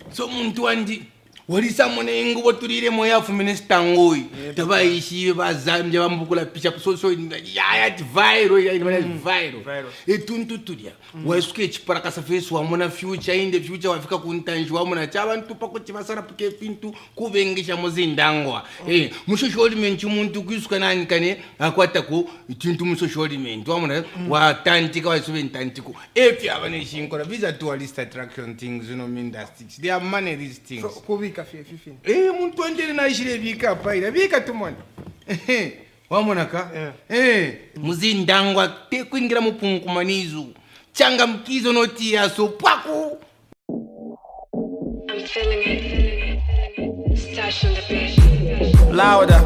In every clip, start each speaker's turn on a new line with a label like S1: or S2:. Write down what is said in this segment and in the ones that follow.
S1: So muntu wandi walisa mone ingubo tulire moyafu minister ngoi tabaishiwe bazambye bambukula picha kusoso ya viral ya viral etuntu tulia wasuke chiparaka sa face wa mona future in the future wafika kuntanji wa mona chabantu pako chibasara puke pintu kubengisha muzindangwa mushosholiment umuntu kwisuka nani kane akwata ku ituntu mushosholiment wa mona wa tantika wa subentantiko if you have any shinkora visa tourist attraction things you know industries they are money these things muntu andele na ishire bika paira bika tumone wamonaka muzindangwa tekwingira mupunkumanizo changa mkizo noti yaso pwaku
S2: I'm feeling it. Stash on the beat.
S3: Louder.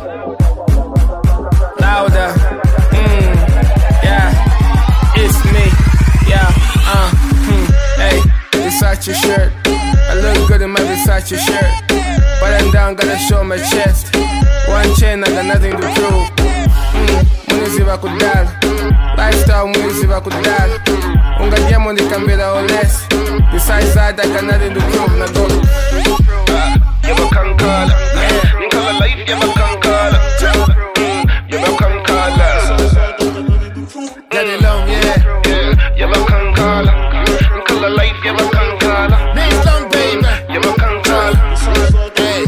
S3: Yeah, it's me. Yeah, hey, Versace shirt. I look good in my Versace shirt. But I'm down, gotta show my chest. One chain, I got nothing to prove. Munizi va kudal. Lifestyle, munizi va kudal. Ungadiamo ni kambira or less. Besides that, I got nothing to prove. Now go.
S4: You're a kankala. Nkala life, you're a kankala. You're a kankala.
S3: Get it long, yeah.
S4: You're a kankala. Nkala life, you're a kankala.
S3: Name's long, baby.
S4: You're a kankala.
S3: Hey.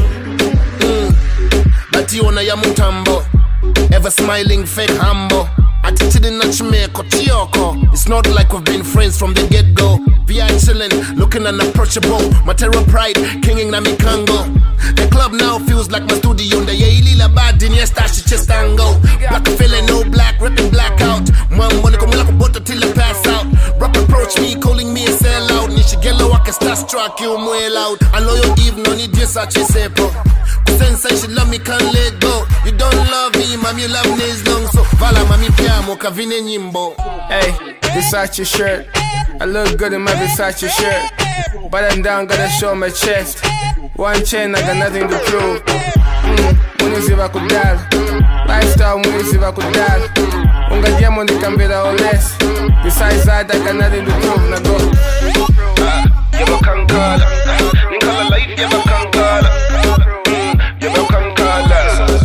S3: Bationa ya mutambo. Ever smiling, fake humble. Attitude in Nachimeko, Tioko. It's not like we've been friends from the get-go. VI chillin', looking unapproachable. Material pride, kinging na mikango. The club now feels like my studio. The Yaili la bad in yes, tashi chest angle. Black feeling, no black, ripping blackout. Mambo come like a butter till I pass out. Rap approach me, calling me a sellout. Nishigelo, I can start struck you well out. I know you give no need just such a sepo. Sense she love me, can't let go. You don't love me, mom, you love me as long. So, Vala, mami, piamo, kavine nyimbo. Hey, Versace shirt. I look good in my Versace shirt. But I'm down, gotta show my chest. One chain, I got nothing to prove. Munizi va kudal. Lifestyle, munizi va kudal. Ungadiamo ni kambira or less. Besides that, I got nothing to prove. Now go.
S4: You're a kankala. Nkala life, you're a kankala. You're a kankala.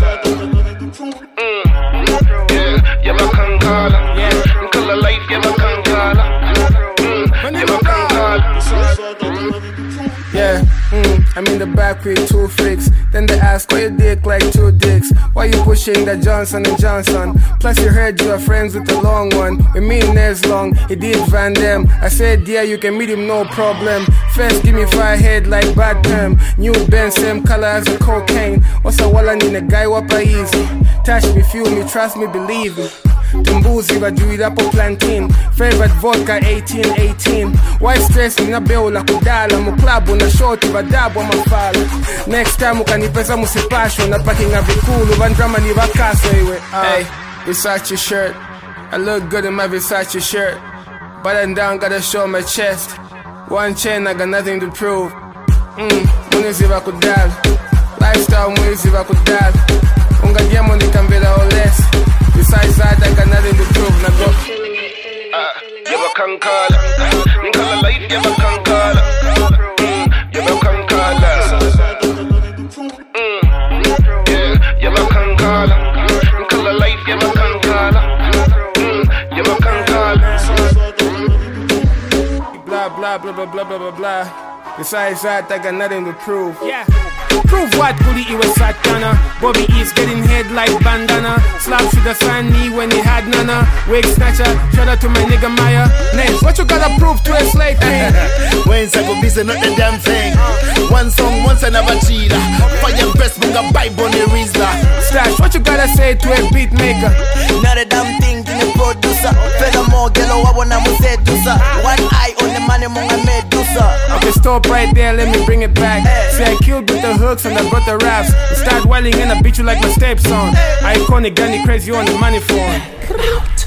S4: You're a kankala. Nkala life, you're a kankala. You're a kankala.
S3: Yeah, I'm in the back with 2 freaks. Then they ask why you dick like 2 dicks. Why you pushing that Johnson & Johnson? Plus you heard you are friends with the long one. We mean Nez Long, he did Van Damme. I said yeah, you can meet him no problem. First give me 5 head like bad term. New Ben, same color as the cocaine. What's a walla in a guy wapa easy. Touch me, feel me, trust me, believe me. Tumbuzi vajuida po plantain. Favorite vodka 1818. Why stress me na beula kudala. Muklabu na shoti vadabu mafala. Next time ukanipesa musipasho. Na packing a vikulu vandrama ni vakaso iwe. Hey, Versace shirt. I look good in my Versace shirt. But I'm down, gotta show my chest. One chain, I got nothing to prove. Munizi va kudala. Lifestyle, munizi va kudala. Ungadiamo ni kambira or less. Besides that, I got nothing to prove. Now go.
S4: You're a kankala. Nkala life, you're a kankala. You're a kankala. You're a kankala. Nkala life, you're a kankala. You're a kankala.
S3: Blah, blah, blah, blah, blah, blah, blah, blah. Besides that, I got nothing to prove. Yeah. Prove what, Kuli Iwe Satana. Bobby is getting head like bandana. Slap should have signed me when he had nana. Wig snatcher, shout out to my nigga Maya. Next, what you gotta prove to a slave thing?
S5: When's I go busy, not the damn thing. One song, once I never cheat. Fire best, bunga buy Bonnie Rizla.
S3: Stash, what you gotta say to a beat maker?
S5: Not a damn thing to the producer. Furthermore, girl, I wanna seducer. One eye on the money, monga medusa.
S3: Okay, stop right there, let me bring it back. See, I killed with the hooks and I brought the raps. You start whiling and I beat you like my steps on. Iconic, Danny crazy on the money phone.